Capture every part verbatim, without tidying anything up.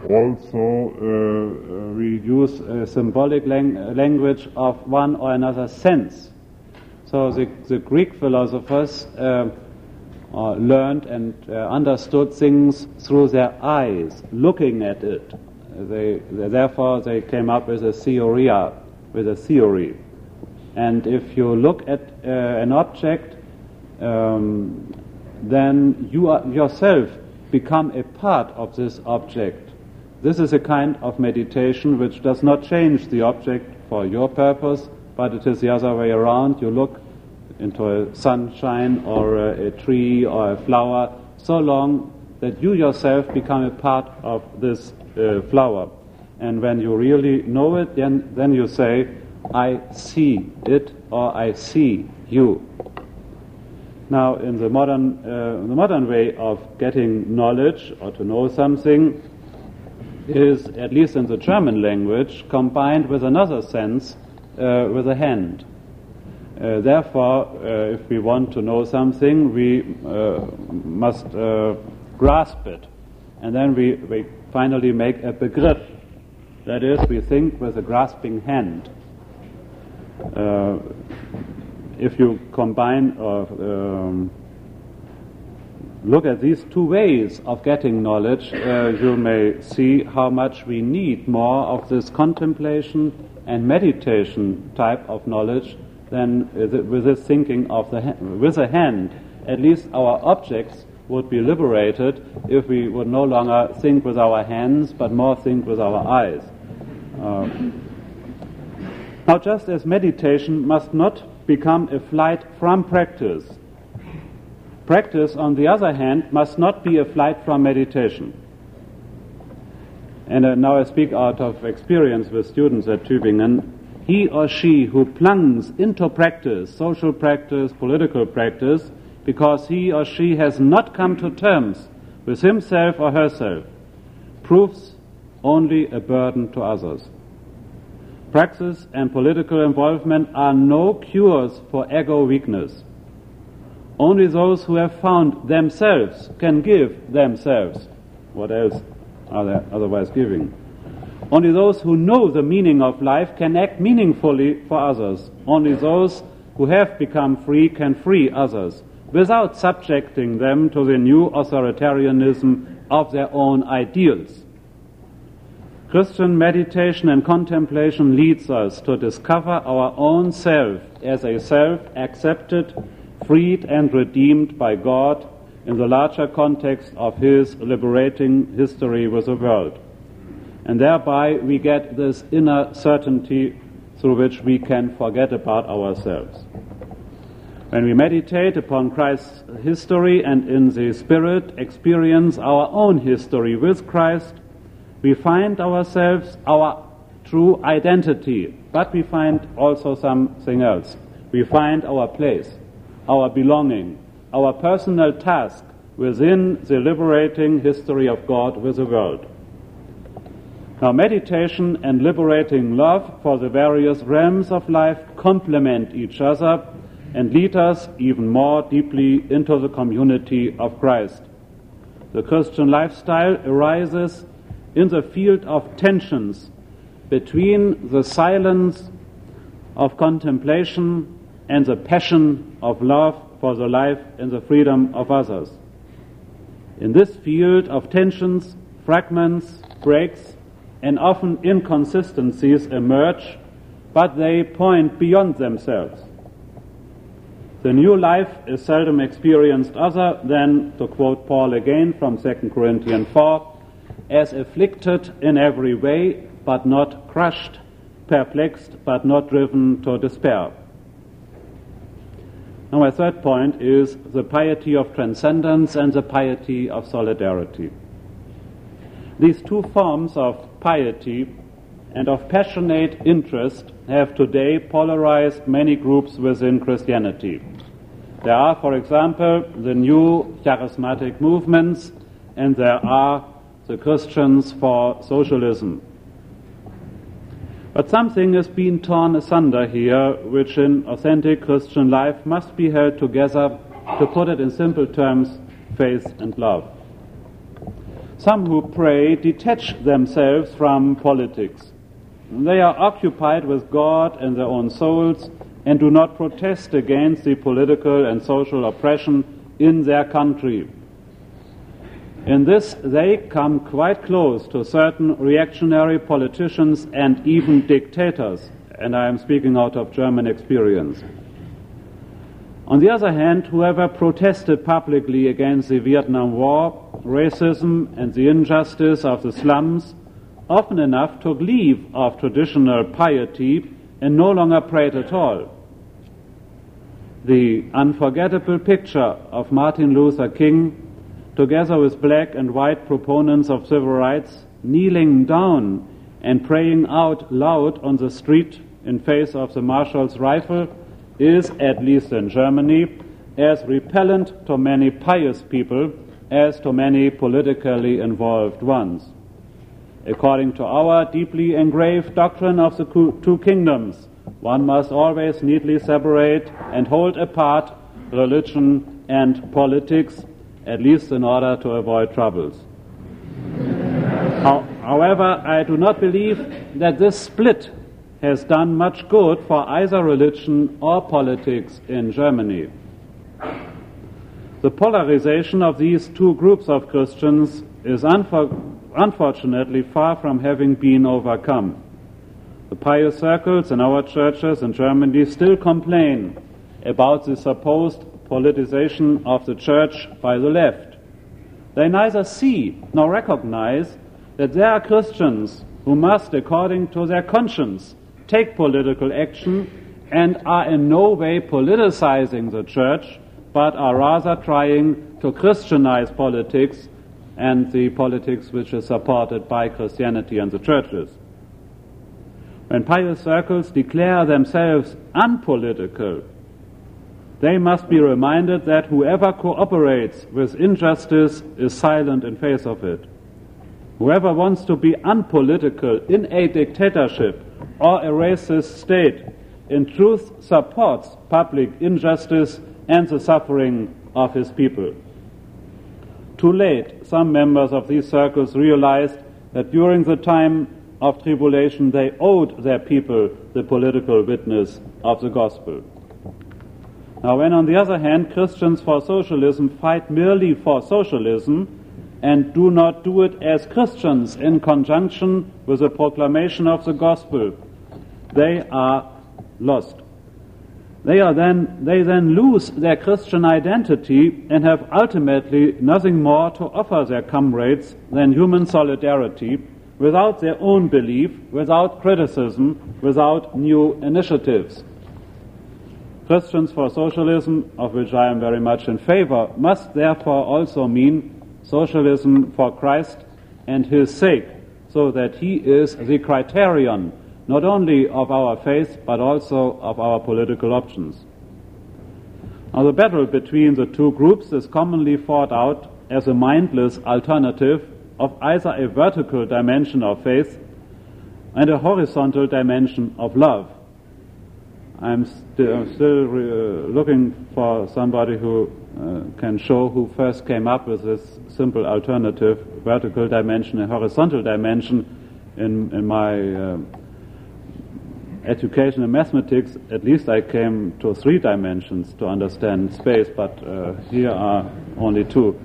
Also, uh, we use a symbolic lang- language of one or another sense. So the, the Greek philosophers uh, uh, learned and uh, understood things through their eyes, looking at it. They, they, therefore, they came up with a theoria, with a theory. And if you look at uh, an object, um, then you are yourself become a part of this object. This is a kind of meditation which does not change the object for your purpose, but it is the other way around. You look into a sunshine or a, a tree or a flower so long that you yourself become a part of this uh, flower. And when you really know it, then, then you say, I see it or I see you. Now, in the modern, uh, the modern way of getting knowledge or to know something is, at least in the German language, combined with another sense, uh, with a hand. Uh, therefore, uh, if we want to know something, we uh, must uh, grasp it. And then we, we finally make a Begriff. That is, we think with a grasping hand. Uh, if you combine or um, look at these two ways of getting knowledge, uh, you may see how much we need more of this contemplation and meditation type of knowledge than with this thinking of the ha- with a hand. At least our objects would be liberated if we would no longer think with our hands, but more think with our eyes. Uh, now, just as meditation must not become a flight from practice, practice, on the other hand, must not be a flight from meditation. And uh, now I speak out of experience with students at Tübingen. He or she who plunges into practice, social practice, political practice, because he or she has not come to terms with himself or herself, proves only a burden to others. Praxis and political involvement are no cures for ego weakness. Only those who have found themselves can give themselves. What else are they otherwise giving? Only those who know the meaning of life can act meaningfully for others. Only those who have become free can free others, without subjecting them to the new authoritarianism of their own ideals. Christian meditation and contemplation leads us to discover our own self as a self accepted, freed and redeemed by God in the larger context of His liberating history with the world. And thereby we get this inner certainty through which we can forget about ourselves. When we meditate upon Christ's history and in the Spirit experience our own history with Christ, we find ourselves, our true identity, but we find also something else. We find our place, our belonging, our personal task within the liberating history of God with the world. Now, meditation and liberating love for the various realms of life complement each other and lead us even more deeply into the community of Christ. The Christian lifestyle arises in the field of tensions between the silence of contemplation and the passion of love for the life and the freedom of others. In this field of tensions, fragments, breaks, and often inconsistencies emerge, but they point beyond themselves. The new life is seldom experienced other than, to quote Paul again from Second Corinthians four, as afflicted in every way, but not crushed, perplexed, but not driven to despair. Now my third point is the piety of transcendence and the piety of solidarity. These two forms of piety and of passionate interest have today polarized many groups within Christianity. There are, for example, the new charismatic movements, and there are the Christians for socialism. But something has been torn asunder here, which in authentic Christian life must be held together, to put it in simple terms, faith and love. Some who pray detach themselves from politics. They are occupied with God and their own souls and do not protest against the political and social oppression in their country. In this, they come quite close to certain reactionary politicians and even dictators, and I am speaking out of German experience. On the other hand, whoever protested publicly against the Vietnam War, racism, and the injustice of the slums, often enough took leave of traditional piety and no longer prayed at all. The unforgettable picture of Martin Luther King, together with black and white proponents of civil rights, kneeling down and praying out loud on the street in face of the marshal's rifle, is, at least in Germany, as repellent to many pious people as to many politically involved ones. According to our deeply engraved doctrine of the two kingdoms, one must always neatly separate and hold apart religion and politics, at least in order to avoid troubles. However, I do not believe that this split has done much good for either religion or politics in Germany. The polarization of these two groups of Christians is unfor- unfortunately far from having been overcome. The pious circles in our churches in Germany still complain about the supposed politicization of the church by the left. They neither see nor recognize that there are Christians who must, according to their conscience, take political action and are in no way politicizing the church, but are rather trying to Christianize politics and the politics which is supported by Christianity and the churches. When pious circles declare themselves unpolitical, they must be reminded that whoever cooperates with injustice is silent in face of it. Whoever wants to be unpolitical in a dictatorship or a racist state, in truth supports public injustice and the suffering of his people. Too late, some members of these circles realized that during the time of tribulation they owed their people the political witness of the gospel. Now, when on the other hand Christians for socialism fight merely for socialism and do not do it as Christians in conjunction with the proclamation of the gospel, they are lost. They are then they then lose their Christian identity and have ultimately nothing more to offer their comrades than human solidarity, without their own belief, without criticism, without new initiatives. Christians for socialism, of which I am very much in favor, must therefore also mean socialism for Christ and his sake, so that he is the criterion not only of our faith but also of our political options. Now, the battle between the two groups is commonly fought out as a mindless alternative of either a vertical dimension of faith and a horizontal dimension of love. I'm, st- I'm still re- uh, looking for somebody who uh, can show who first came up with this simple alternative, vertical dimension and horizontal dimension. In, in my uh, education in mathematics, at least I came to three dimensions to understand space, but uh, here are only two.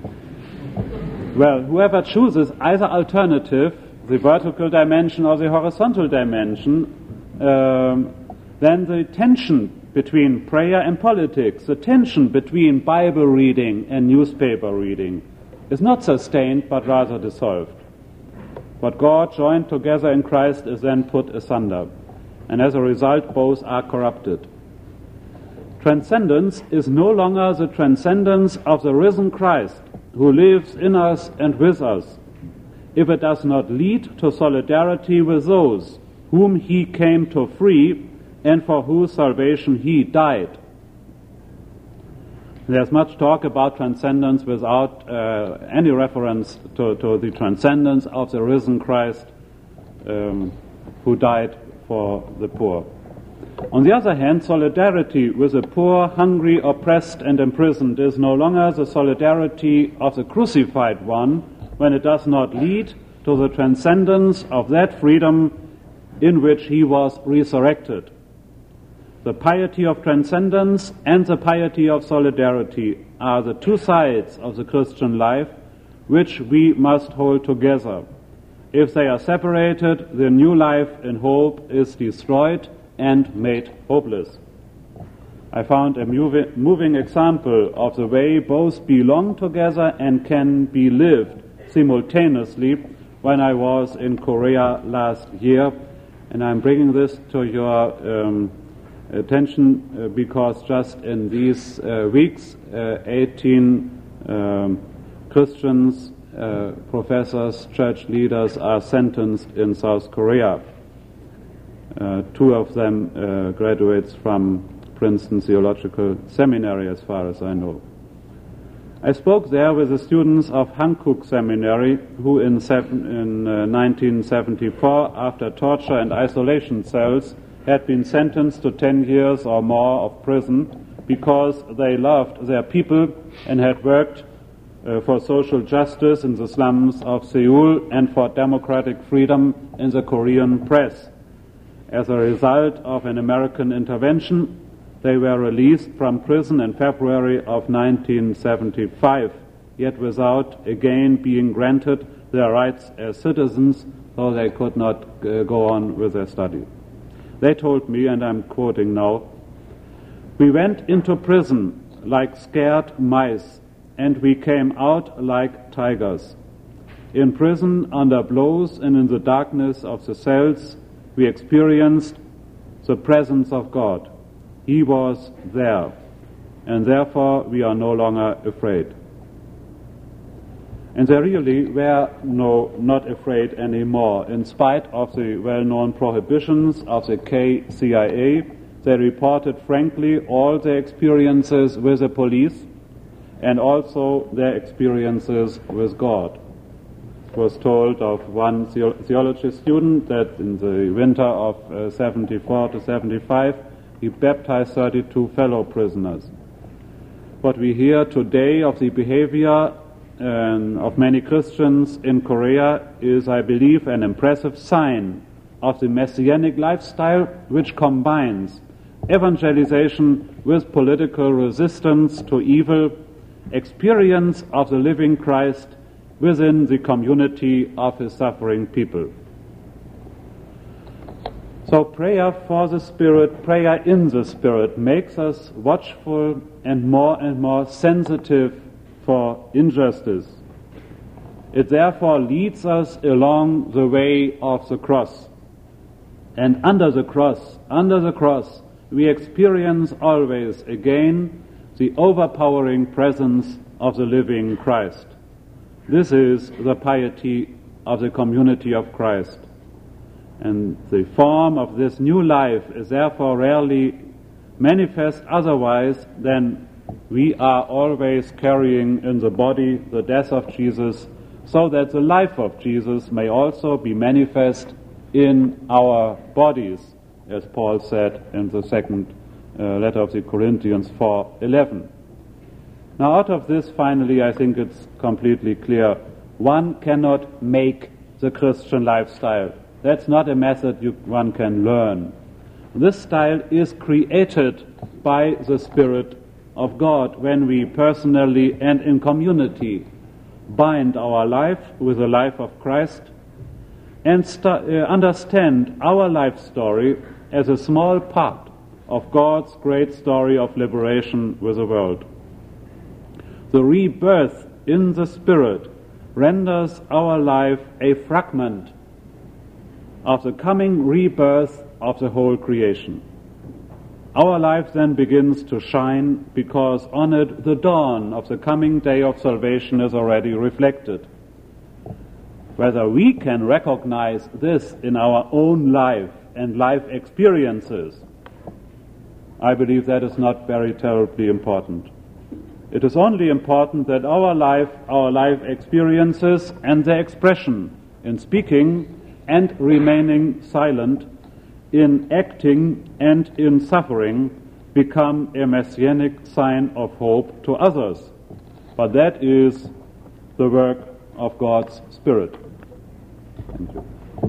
Well, whoever chooses either alternative, the vertical dimension or the horizontal dimension, um, then the tension between prayer and politics, the tension between Bible reading and newspaper reading, is not sustained but rather dissolved. What God joined together in Christ is then put asunder, and as a result both are corrupted. Transcendence is no longer the transcendence of the risen Christ, who lives in us and with us, if it does not lead to solidarity with those whom he came to free and for whose salvation he died. There's much talk about transcendence without uh, any reference to, to the transcendence of the risen Christ um, who died for the poor. On the other hand, solidarity with the poor, hungry, oppressed, and imprisoned is no longer the solidarity of the crucified one when it does not lead to the transcendence of that freedom in which he was resurrected. The piety of transcendence and the piety of solidarity are the two sides of the Christian life which we must hold together. If they are separated, the new life in hope is destroyed and made hopeless. I found a moving example of the way both belong together and can be lived simultaneously when I was in Korea last year, and I'm bringing this to your um, attention uh, because just in these uh, weeks, uh, eighteen um, Christians, uh, professors, church leaders are sentenced in South Korea. Uh, two of them uh, graduates from Princeton Theological Seminary, as far as I know. I spoke there with the students of Hankook Seminary, who in, seven, in uh, nineteen seventy-four, after torture and isolation cells, had been sentenced to ten years or more of prison because they loved their people and had worked uh, for social justice in the slums of Seoul and for democratic freedom in the Korean press. As a result of an American intervention, they were released from prison in February of nineteen seventy-five, yet without again being granted their rights as citizens, so they could not uh, go on with their study. They told me, and I'm quoting now, "We went into prison like scared mice, and we came out like tigers. In prison, under blows and in the darkness of the cells, we experienced the presence of God. He was there, and therefore we are no longer afraid." And they really were no, not afraid anymore. In spite of the well-known prohibitions of the K C I A, they reported frankly all their experiences with the police and also their experiences with God. It was told of one theology student that in the winter of uh, seventy-four to seventy-five, he baptized thirty-two fellow prisoners. What we hear today of the behavior um, of many Christians in Korea is, I believe, an impressive sign of the messianic lifestyle which combines evangelization with political resistance to evil, experience of the living Christ within the community of his suffering people. So prayer for the Spirit, prayer in the Spirit, makes us watchful and more and more sensitive for injustice. It therefore leads us along the way of the cross. And under the cross, under the cross, we experience always again the overpowering presence of the living Christ. This is the piety of the community of Christ. And the form of this new life is therefore rarely manifest otherwise than we are always carrying in the body the death of Jesus, so that the life of Jesus may also be manifest in our bodies, as Paul said in the second uh, letter of the Corinthians four eleven. Now out of this, finally, I think it's completely clear, one cannot make the Christian lifestyle. That's not a method you, one can learn. This style is created by the Spirit of God when we personally and in community bind our life with the life of Christ and st- uh, understand our life story as a small part of God's great story of liberation with the world. The rebirth in the Spirit renders our life a fragment of the coming rebirth of the whole creation. Our life then begins to shine because on it the dawn of the coming day of salvation is already reflected. Whether we can recognize this in our own life and life experiences, I believe that is not very terribly important. It is only important that our life, our life experiences and their expression in speaking and remaining silent, in acting and in suffering, become a messianic sign of hope to others. But that is the work of God's Spirit. Thank you.